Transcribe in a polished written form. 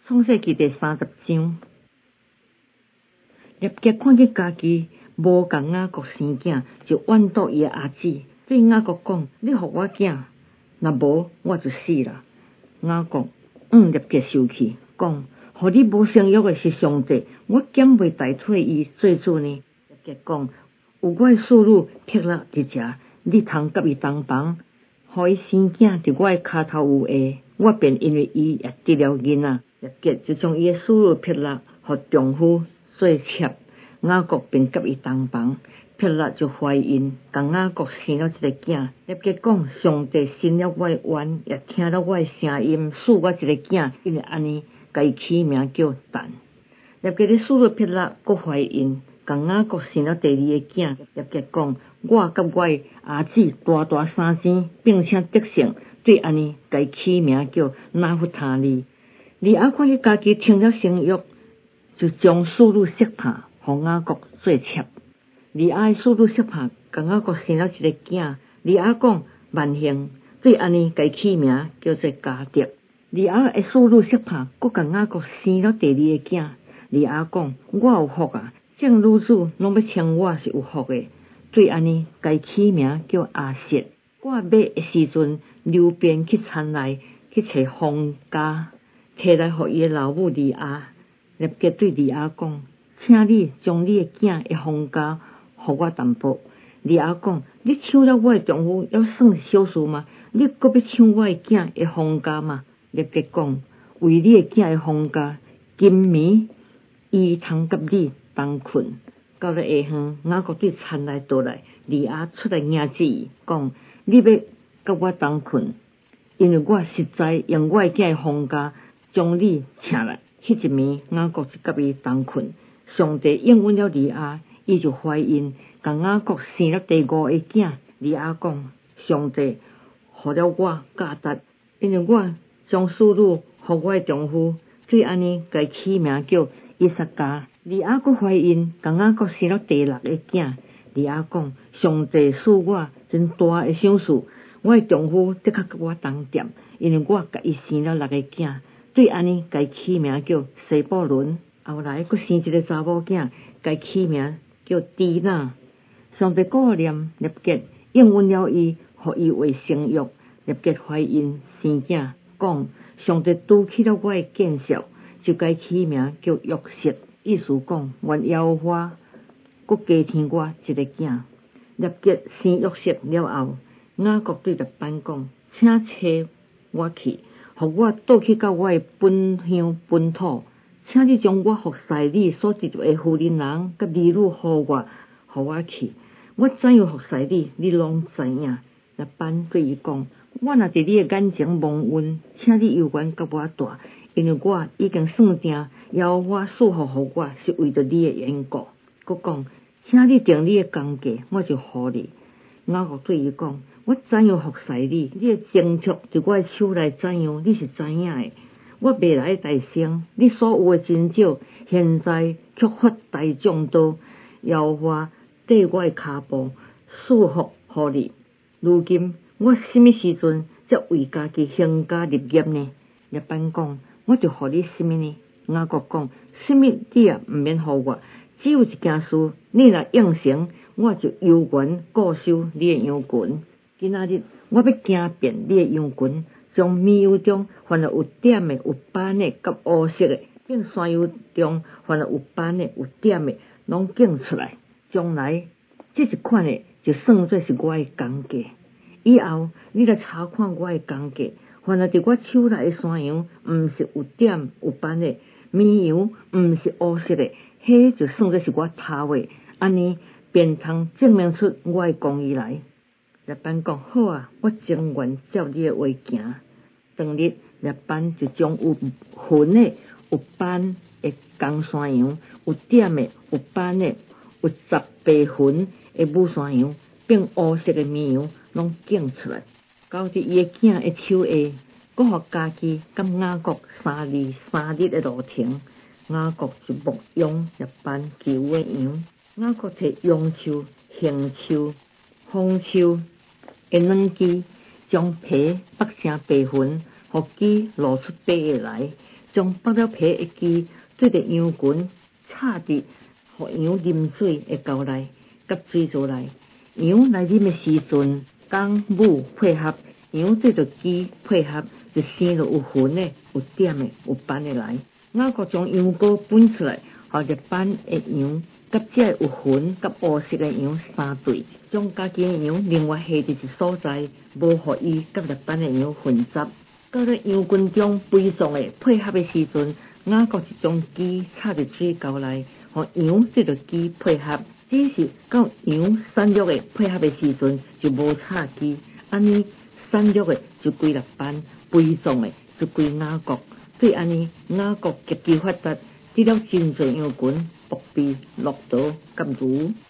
创世纪第30章，列杰看见家己无甲雅各生囝，就怨妒伊阿姊，对雅各讲：你互我囝，若无我就死啦。雅各列杰生气，讲：互你无生育的是上帝，我减袂代替伊做主呢。列杰讲：有我的侍女撇拉一只，你通甲伊同房，互伊生囝伫我的骹头有下，我便因为伊也得了囡仔。列杰就将伊的侍女撇拉互丈夫做妾，雅各便甲伊同房，撇拉就怀孕，甲雅各生了一个囝。列杰讲：上帝伸了我的冤，也听了我的声音，赐我一个囝，因为安尼，甲伊起名叫但。列杰的侍女撇拉阁怀孕，甲雅各生了第二个囝。列杰讲：我甲我的儿子大生生，并且得胜，对安尼，甲伊起名叫拿弗他利。利亚看见家己停了生育，就将侍女色帕互雅各做妾。利亚的侍女色帕甲雅各生了一个囝。利亚讲：万幸，对安尼，甲伊起名叫做迦得。利亚的侍女色帕阁甲雅各生了第二个囝。利亚讲：我有福啊！众女子拢要称我是有福的。对安尼，甲伊起名叫阿瑟。挂马的时阵，流便去田内去找芳家，摕来互伊的老母利亚。列杰对利亚讲：请你将你的囝的芳家互我淡薄。利亚讲：你抢了我的丈夫，还算是小事吗？你阁要抢我的囝的芳家吗？列杰讲：为你的囝的芳家，今暝伊通甲你同困。到了下昏，雅各对田内倒来，利亚出来迎接伊，讲：你要甲我同困，因为我实在用我的囝的芳家将你请来。迄一暝，雅各就甲伊同困。上帝应允了利亚，伊就怀孕，甲雅各生了第5个囝。利亚讲：上帝予了我价值，因为我将侍女互我的丈夫，对安尼，甲伊起名叫以撒加。利亚阁怀孕，甲雅各生了第6个囝。利亚讲：上帝赐我真大的赏赐，我的丈夫的确甲我同店，因为我甲伊生了6个囝。对安尼，甲伊起名叫西布伦。后来阁生一个查某囝，甲伊起名叫底那。上帝顾念列杰，应允了伊，互伊为生育。列杰怀孕生囝，讲：上帝拄起了我的见笑，就甲伊起名叫约瑟。意思讲：愿耶和华阁加添我一个囝。列杰生约瑟了后，雅各对列班讲：请找我去，互我倒去到我的本乡本土，请你将我服侍你所得的妇人人甲儿女互我去。我怎样服侍你，你拢知影。列班对伊讲：我若伫你的眼前蒙恩，请你犹原甲我住，因为我已经算定耶和华赐福互我是为着你的缘故。佮讲：请你定你的工价，我就互你。雅各对伊讲：我怎样服侍你，你的征兆伫我的手内怎样，你是知影的。我未来的大声，你所有的真少，现在却发大众多。耶和华缀我的骹步，赐福互你。如今我什么时阵才为家己兴家立业呢？列班讲：我就互你什么呢？雅各讲：什么你也毋免互我，只有一件事，你若应承，我就犹原固守你的羊群。今仔日我要行遍你的羊群，将绵羊中凡有点的、有斑的、甲乌色的，并山羊中凡有斑的、有点的，拢拣出来。将来这一款的就算作是我的工价。以后你来查看我的工价，凡在我手内的山羊，毋是有点有斑的；绵羊毋是乌色的，迄就算作是我偷的。安尼便通证明出我的公义来。列班讲：好啊，我情愿照你的话行。当日列班就将有痕的、有斑的公山羊，有点的、有斑的、有10白痕的母山羊，并乌色的绵羊，拢拣出来，交伫伊的囝的手下，搁互家己甲雅各3日的路程。雅各就牧养列班其余的羊。雅各摕羊树、杏树、枫树的软枝，将皮剥成白痕，互鸡露出白的来， 将剥了皮的鸡做伫羊群，插伫互羊啉水的沟内，甲水槽内。羊来啉的时阵，公母配合，羊做着鸡配合，就生着有魂的、有点的、有斑的来。雅各将羊羔分出来，互入斑的羊甲这有魂甲乌色的羊三对，将家己的羊另外下伫一所在，无互伊甲入斑的羊混杂。到了羊群中悲壮的配合的时阵，雅各就将鸡插入水沟内，互羊做着鸡配合。只是到羊产肉的配合的时阵，就无插鸡。安尼产肉的就归入斑，悲壮的就归雅各。对安尼，雅各极其发达，得了真侪羊群，仆婢、骆驼、甲牛。